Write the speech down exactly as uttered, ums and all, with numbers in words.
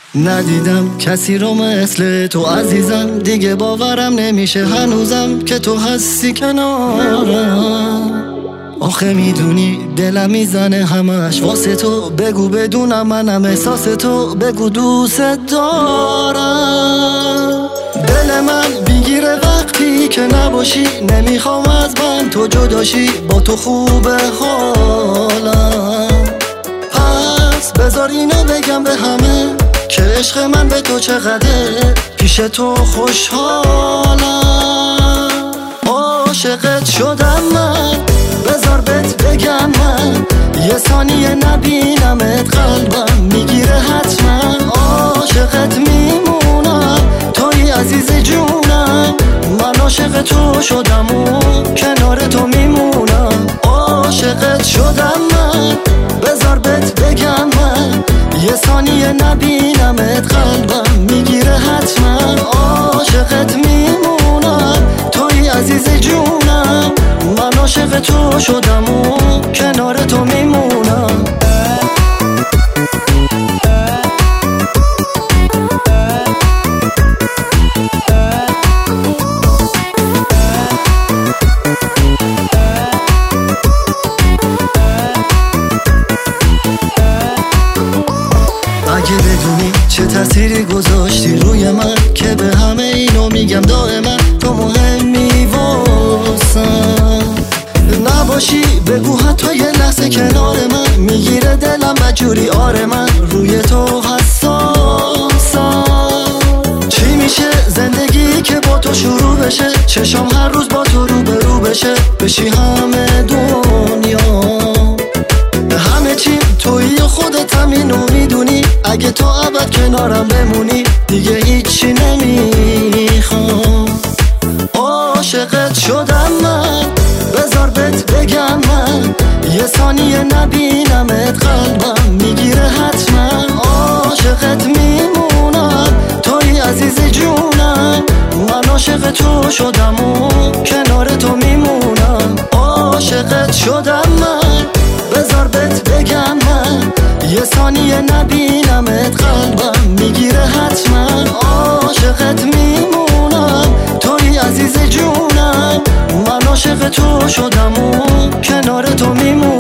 ندیدم کسی رو مثل تو عزیزم، دیگه باورم نمیشه هنوزم که تو هستی کنارم. آخه میدونی دلم میزنه همش واسه تو، بگو بدونم منم احساس تو، بگو دوست دارم. دل من بیگیره وقتی که نباشی، نمیخوام از من تو جداشی، با تو خوبه حالم. پس بذار اینو بگم به همه که عشق من به تو چقدره، پیش تو خوشحالم. عاشقت شدم من، بذار بهت بگم من، یه ثانیه نبینمت قلبم میگیره حتما. عاشقت میمونم، توی عزیز جونم، من عاشق تو شدم و کنار تو میمونم. عاشقت شدم من، بذار بهت بگم من، یه ثانیه نبینمت قلبم میگیره حتما. عاشقت میمونم، توی عزیز جونم، من عاشق تو شدم و کنار تو میمونم. اگه بدونی چه تأثیری گذاشتی روی من، که به همه اینو میگم دائما تو مهمی واسم. نباشی بگو حتی یه لحظه کنار من، میگیره دلم بدجوری آره من روی تو حساسم. چی میشه زندگی که با تو شروع بشه، چشم هر روز با تو رو به رو بشه، بشی همه دنیا. همه چی تویی و خودت هم اینو میدونی، اگه تو ابد کنارم بمونی دیگه هیچی نمیخوام. عاشقت شدم من، بذار بهت بگم من، یه ثانیه نبینمت قلبم میگیره حتما. عاشقت میمونم، توی عزیز جونم، من عاشق تو شدم و کنار تو میمونم. عاشقت شدم من، بذار بهت بگم من، یه ثانیه نبینمت قلبم میگیره حتما. عاشقت میمونم، توی عزیز جونم، من عاشق تو شدم و کنار تو میمونم.